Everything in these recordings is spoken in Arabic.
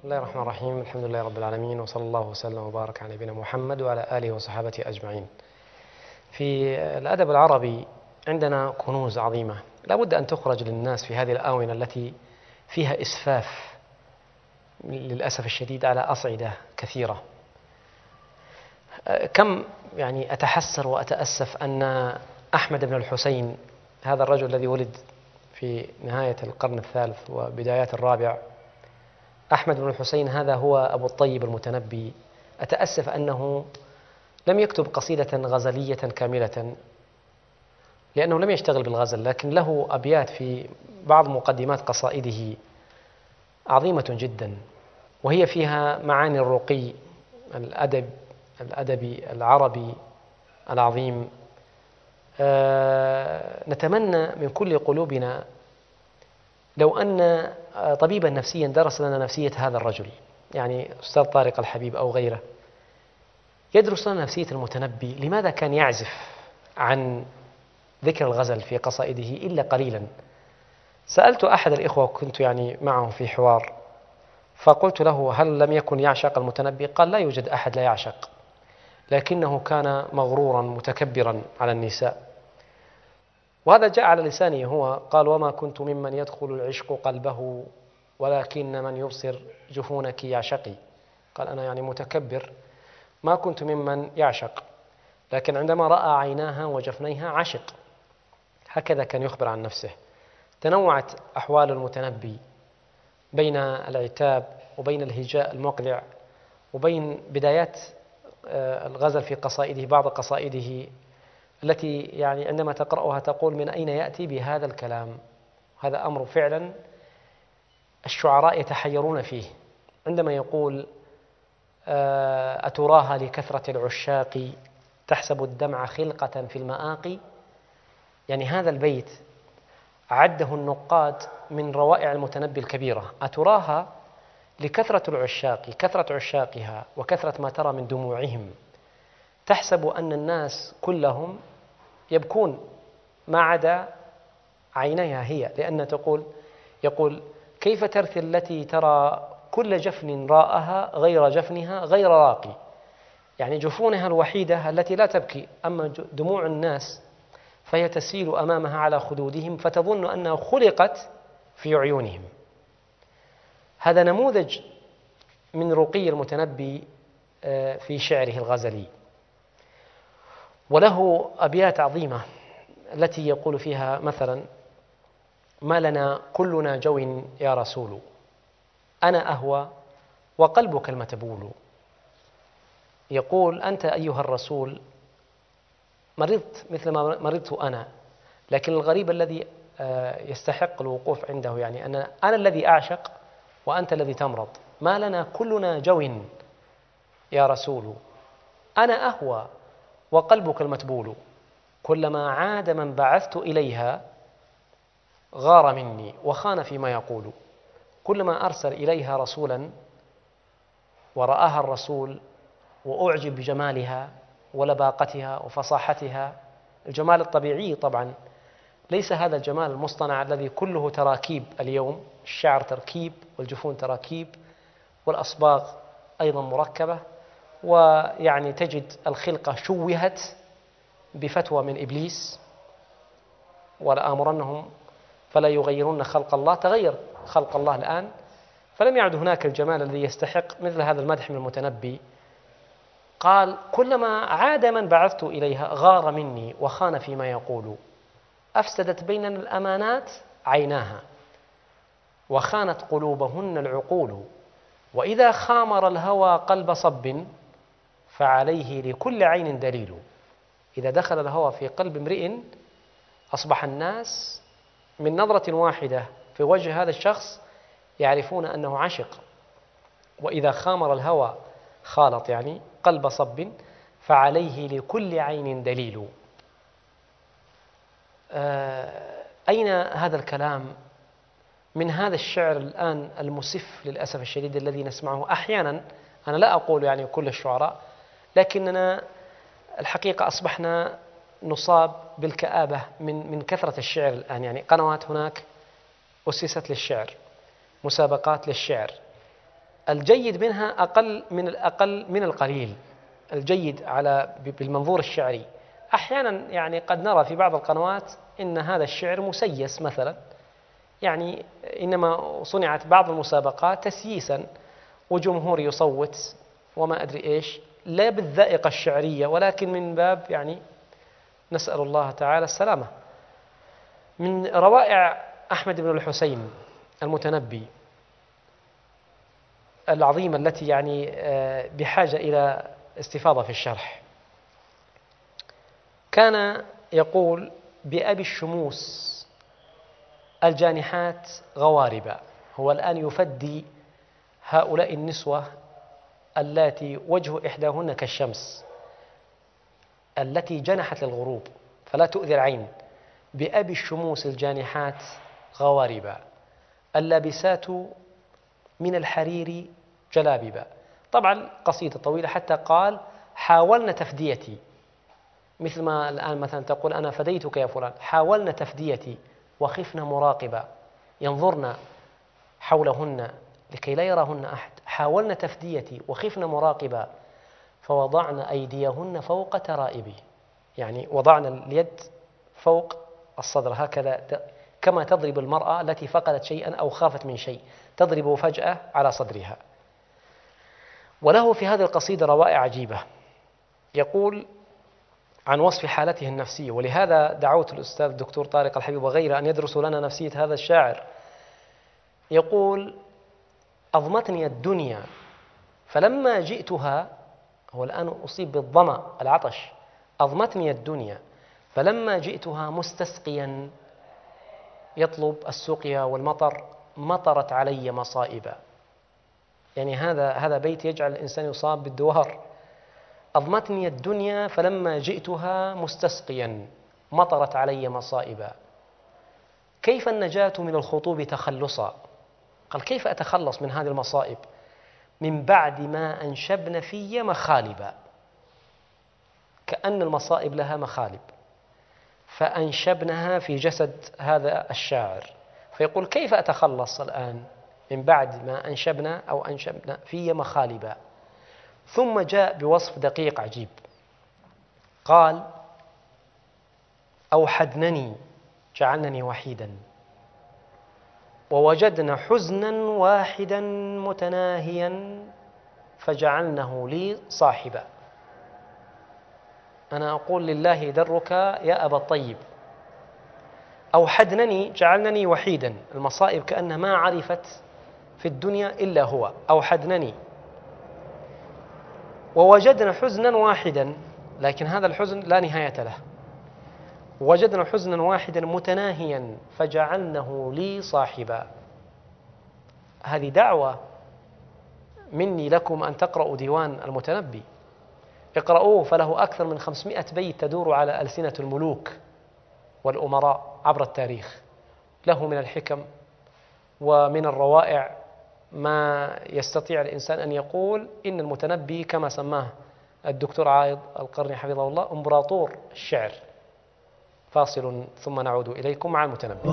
بسم الله الرحمن الرحيم. الحمد لله رب العالمين، وصلى الله وسلم وبارك على نبينا محمد وعلى آله وصحابته أجمعين. في الأدب العربي عندنا كنوز عظيمة لا بد أن تخرج للناس في هذه الآونة التي فيها إسفاف للأسف الشديد على أصعدة كثيرة. كم أتحسر وأتأسف أن أحمد بن الحسين، هذا الرجل الذي ولد في نهاية القرن الثالث وبدايات الرابع، أحمد بن الحسين هذا هو أبو الطيب المتنبي. أتأسف أنه لم يكتب قصيدة غزلية كاملة لأنه لم يشتغل بالغزل، لكن له أبيات في بعض مقدمات قصائده عظيمة جدا، وهي فيها معاني الرقي الأدبي العربي العظيم. نتمنى من كل قلوبنا لو أن طبيبا نفسيا درس لنا نفسية هذا الرجل، يعني أستاذ طارق الحبيب أو غيره، يدرس لنا نفسية المتنبي. لماذا كان يعزف عن ذكر الغزل في قصائده إلا قليلا؟ سألت أحد الإخوة وكنت معه في حوار، فقلت له: هل لم يكن يعشق المتنبي؟ قال: لا يوجد أحد لا يعشق، لكنه كان مغرورا متكبرا على النساء. وهذا جاء على لسانه هو، قال: وما كنت ممن يدخل العشق قلبه، ولكن من يبصر جفونك يعشقي. قال: أنا متكبر، ما كنت ممن يعشق، لكن عندما رأى عيناها وجفنيها عشق. هكذا كان يخبر عن نفسه. تنوعت أحوال المتنبي بين العتاب وبين الهجاء المقلع وبين بدايات الغزل في قصائده، بعض قصائده التي عندما تقرأها تقول: من أين يأتي بهذا الكلام؟ هذا أمر فعلا الشعراء يتحيرون فيه. عندما يقول: أتراها لكثرة العشاق تحسب الدمع خلقة في المآقي، هذا البيت عده النقاد من روائع المتنبي الكبيرة. أتراها لكثرة العشاق، كثرة عشاقها وكثرة ما ترى من دموعهم، تحسب أن الناس كلهم يبكون ما عدا عينيها هي، لأن يقول: كيف ترثي التي ترى كل جفن راءها غير جفنها غير راقي، جفونها الوحيدة التي لا تبكي، أما دموع الناس فهي تسيل أمامها على خدودهم فتظن أنها خلقت في عيونهم. هذا نموذج من رقي المتنبي في شعره الغزلي. وله أبيات عظيمة التي يقول فيها مثلا: ما لنا كلنا جو يا رسول، أنا أهوى وقلبك المتبول. يقول: أنت أيها الرسول مرضت مثل ما مرضت أنا، لكن الغريب الذي يستحق الوقوف عنده أنا الذي أعشق وأنت الذي تمرض. ما لنا كلنا جو يا رسول، أنا أهوى وقلبك المتبول. كلما عاد من بعثت إليها غار مني وخان فيما يقول. كلما أرسل إليها رسولا ورآها الرسول وأعجب بجمالها ولباقتها وفصاحتها، الجمال الطبيعي طبعا، ليس هذا الجمال المصطنع الذي كله تراكيب. اليوم الشعر تركيب، والجفون تراكيب، والأصباغ أيضا مركبة، تجد الخلقة شوهت بفتوى من إبليس: ولآمرنهم فلا يغيرون خلق الله. تغير خلق الله الآن، فلم يعد هناك الجمال الذي يستحق مثل هذا المدح من المتنبي. قال: كلما عاد من بعثت إليها غار مني وخان فيما يقول. أفسدت بيننا الأمانات عيناها، وخانت قلوبهن العقول. وإذا خامر الهوى قلب صب، فعليه لكل عين دليل. إذا دخل الهوى في قلب امرئ أصبح الناس من نظرة واحدة في وجه هذا الشخص يعرفون أنه عشق. وإذا خامر الهوى خالط قلب صب، فعليه لكل عين دليل. أين هذا الكلام من هذا الشعر الآن المسف للأسف الشديد الذي نسمعه أحيانا؟ أنا لا أقول كل الشعراء، لكننا الحقيقة أصبحنا نصاب بالكآبة من كثرة الشعر الآن. قنوات هناك أسست للشعر، مسابقات للشعر، الجيد منها أقل من القليل. الجيد بالمنظور الشعري أحيانا يعني قد نرى في بعض القنوات إن هذا الشعر مسيس مثلا، يعني إنما صنعت بعض المسابقات تسييسا وجمهور يصوت وما أدري إيش، لا بالذائقة الشعرية ولكن من باب يعني نسأل الله تعالى السلامة. من روائع أحمد بن الحسين المتنبي العظيمة التي يعني بحاجة إلى استفاضة في الشرح، كان يقول: بأبي الشموس الجانحات غواربا. هو الآن يفدي هؤلاء النسوة اللاتي وجه إحداهن كالشمس، التي جنحت للغروب فلا تؤذي العين. بأبي الشموس الجانحات غواربا، اللابسات من الحرير جلاببا. طبعا قصيدة طويلة، حتى قال: حاولنا تفديتي، مثل ما الآن مثلا تقول: أنا فديتك يا فلان. حاولنا تفديتي وخفنا مراقبا، ينظرن حولهن لكي لا يراهن أحد. حاولنا تفديتي وخفنا مراقبا، فوضعن أيديهن فوق ترائبي، يعني وضعنا اليد فوق الصدر هكذا، كما تضرب المرأة التي فقدت شيئا أو خافت من شيء، تضرب فجأة على صدرها. وله في هذه القصيدة روائع عجيبة، يقول عن وصف حالته النفسية، ولهذا دعوت الأستاذ الدكتور طارق الحبيب وغيره أن يدرسوا لنا نفسية هذا الشاعر. يقول: أضمتني الدنيا فلما جئتها، هو الآن أصيب بالظمأ العطش، أضمتني الدنيا فلما جئتها مستسقيا يطلب السقيا والمطر، مطرت علي مصائبا. يعني هذا بيت يجعل الإنسان يصاب بالدوار. أضمتني الدنيا فلما جئتها مستسقيا مطرت علي مصائبا. كيف النجاة من الخطوب تخلصا؟ قال: كيف أتخلص من هذه المصائب؟ من بعد ما أنشبن في مخالبا. كأن المصائب لها مخالب، فأنشبنها في جسد هذا الشاعر. فيقول: كيف أتخلص الآن من بعد ما أنشبنا في مخالبا؟ ثم جاء بوصف دقيق عجيب، قال: أوحدنني، جعلنني وحيدا، ووجدنا حزنا واحدا متناهيا فجعلنه لي صاحبا. أنا أقول لله درك يا أبا الطيب. أوحدنني، جعلنني وحيدا، المصائب كأنها ما عرفت في الدنيا إلا هو. أوحدنني، ووجدنا حزنا واحدا، لكن هذا الحزن لا نهاية له. وجدنا حزنا واحدا متناهيا فجعلنه لي صاحبا. هذه دعوة مني لكم أن تقرأوا ديوان المتنبي، اقرأوه، فله أكثر من 500 بيت تدور على ألسنة الملوك والأمراء عبر التاريخ. له من الحكم ومن الروائع ما يستطيع الإنسان أن يقول إن المتنبي كما سماه الدكتور عايض القرني حفظه الله إمبراطور الشعر. فاصل ثم نعود إليكم مع المتنبي.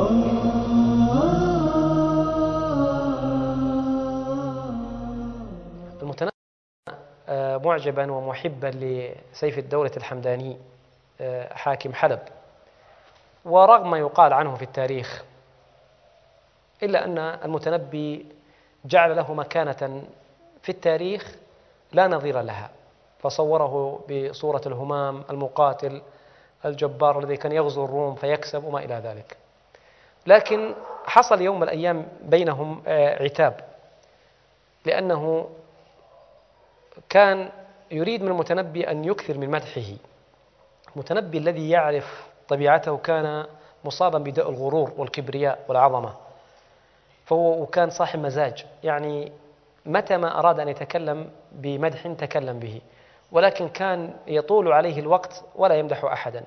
المتنبي معجبا ومحبا لسيف الدولة الحمداني حاكم حلب، ورغم ما يقال عنه في التاريخ إلا أن المتنبي جعل له مكانة في التاريخ لا نظير لها، فصوره بصورة الهمام المقاتل الجبار الذي كان يغزو الروم فيكسب وما إلى ذلك. لكن حصل يوم من الأيام بينهم عتاب، لأنه كان يريد من المتنبي أن يكثر من مدحه. المتنبي الذي يعرف طبيعته كان مصابا بداء الغرور والكبرياء والعظمة، وكان صاحب مزاج، يعني متى ما أراد أن يتكلم بمدح تكلم به، ولكن كان يطول عليه الوقت ولا يمدح أحدا.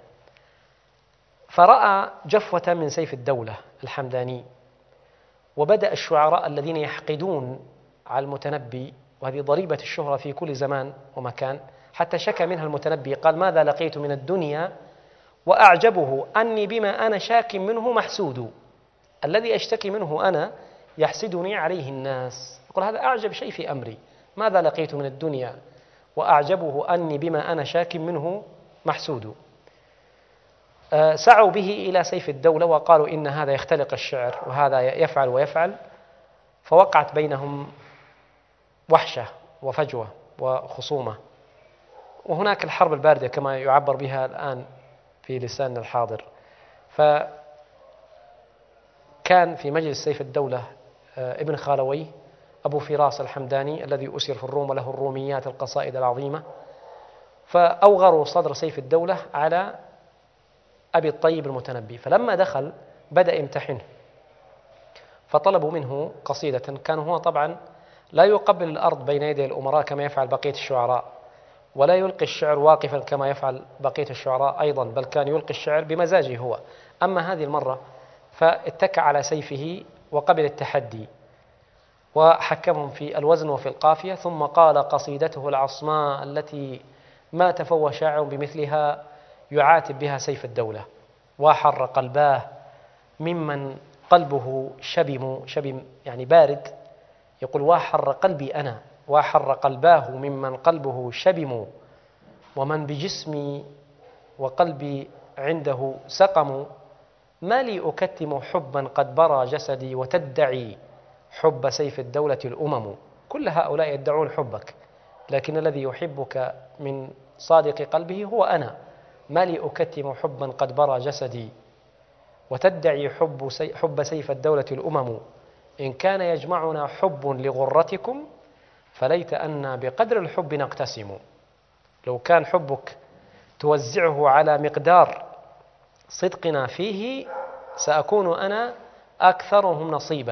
فرأى جفوة من سيف الدولة الحمداني، وبدأ الشعراء الذين يحقدون على المتنبي، وهذه ضريبة الشهرة في كل زمان ومكان، حتى شكى منها المتنبي قال: ماذا لقيت من الدنيا وأعجبه أني بما أنا شاك منه محسود. الذي أشتكي منه أنا يحسدني عليه الناس. يقول هذا أعجب شيء في أمري، ماذا لقيت من الدنيا وأعجبه أني بما أنا شاك منه محسود. سعوا به إلى سيف الدولة وقالوا إن هذا يختلق الشعر وهذا يفعل ويفعل، فوقعت بينهم وحشة وفجوة وخصومة. وهناك الحرب الباردة كما يعبر بها الآن في لساننا الحاضر. فكان في مجلس سيف الدولة ابن خالوي أبو فراس الحمداني الذي أسر في الروم وله الروميات القصائد العظيمة، فأوغروا صدر سيف الدولة على أبي الطيب المتنبي. فلما دخل بدأ يمتحنه، فطلبوا منه قصيدة. كان هو طبعا لا يقبل الأرض بين يدي الأمراء كما يفعل بقية الشعراء، ولا يلقي الشعر واقفا كما يفعل بقية الشعراء أيضا، بل كان يلقي الشعر بمزاجه هو. أما هذه المرة فاتكى على سيفه وقبل التحدي، وحكمهم في الوزن وفي القافية، ثم قال قصيدته العصماء التي ما تفوه شاعر بمثلها يعاتب بها سيف الدولة: وحر قلباه ممن قلبه شبم يعني بارد. يقول: وحر قلبي أنا، وحر قلباه ممن قلبه شبم، ومن بجسمي وقلبي عنده سقم، ما لي أكتم حبا قد برى جسدي، وتدعي حب سيف الدولة الأمم. كل هؤلاء يدعون حبك، لكن الذي يحبك من صادق قلبه هو أنا. ما لي أكتم حبا قد برى جسدي، وتدعي حب سيف الدولة الأمم. إن كان يجمعنا حب لغرتكم فليت أن بقدر الحب نقتسم. لو كان حبك توزعه على مقدار صدقنا فيه سأكون أنا أكثرهم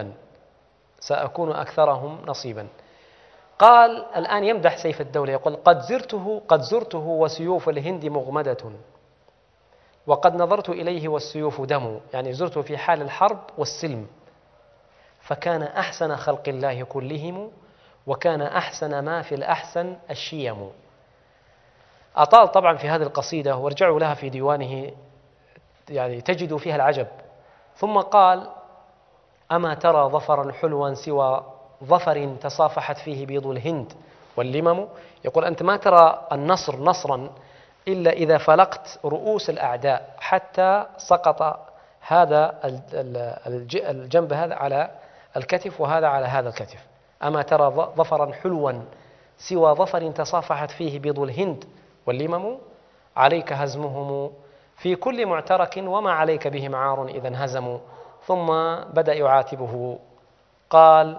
نصيبا. قال الآن يمدح سيف الدولة، يقول: قد زرته وسيوف الهند مغمدة، وقد نظرت إليه والسيوف دم. يعني زرته في حال الحرب والسلم، فكان أحسن خلق الله كلهم، وكان أحسن ما في الأحسن الشيم. أطال طبعا في هذه القصيدة، وارجعوا لها في ديوانه يعني تجدوا فيها العجب. ثم قال: أما ترى ظفرا حلوا سوى ظفر تصافحت فيه بيض الهند واللمم. يقول: أنت ما ترى النصر نصرا إلا إذا فلقت رؤوس الأعداء حتى سقط هذا الجنب هذا على الكتف وهذا على هذا الكتف. أما ترى ظفرا حلوا سوى ظفر تصافحت فيه بيض الهند واللمم، عليك هزمهم في كل معترك، وما عليك بهم عار إذا انهزموا. ثم بدأ يعاتبه، قال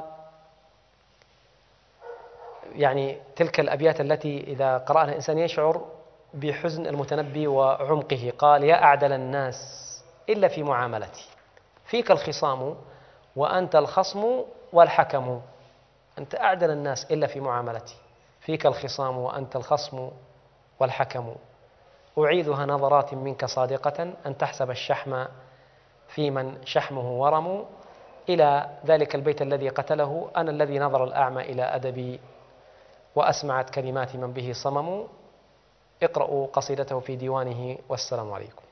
يعني تلك الأبيات التي إذا قرأها الإنسان يشعر بحزن المتنبي وعمقه. قال: يا أعدل الناس إلا في معاملتي، فيك الخصام وأنت الخصم والحكم. أنت أعدل الناس إلا في معاملتي، فيك الخصام وأنت الخصم والحكم. أعيذها نظرات منك صادقة، أن تحسب الشحم في من شحمه ورم. إلى ذلك البيت الذي قتله: أنا الذي نظر الأعمى إلى أدبي، وأسمعت كلمات من به صمم. اقرأوا قصيدته في ديوانه، والسلام عليكم.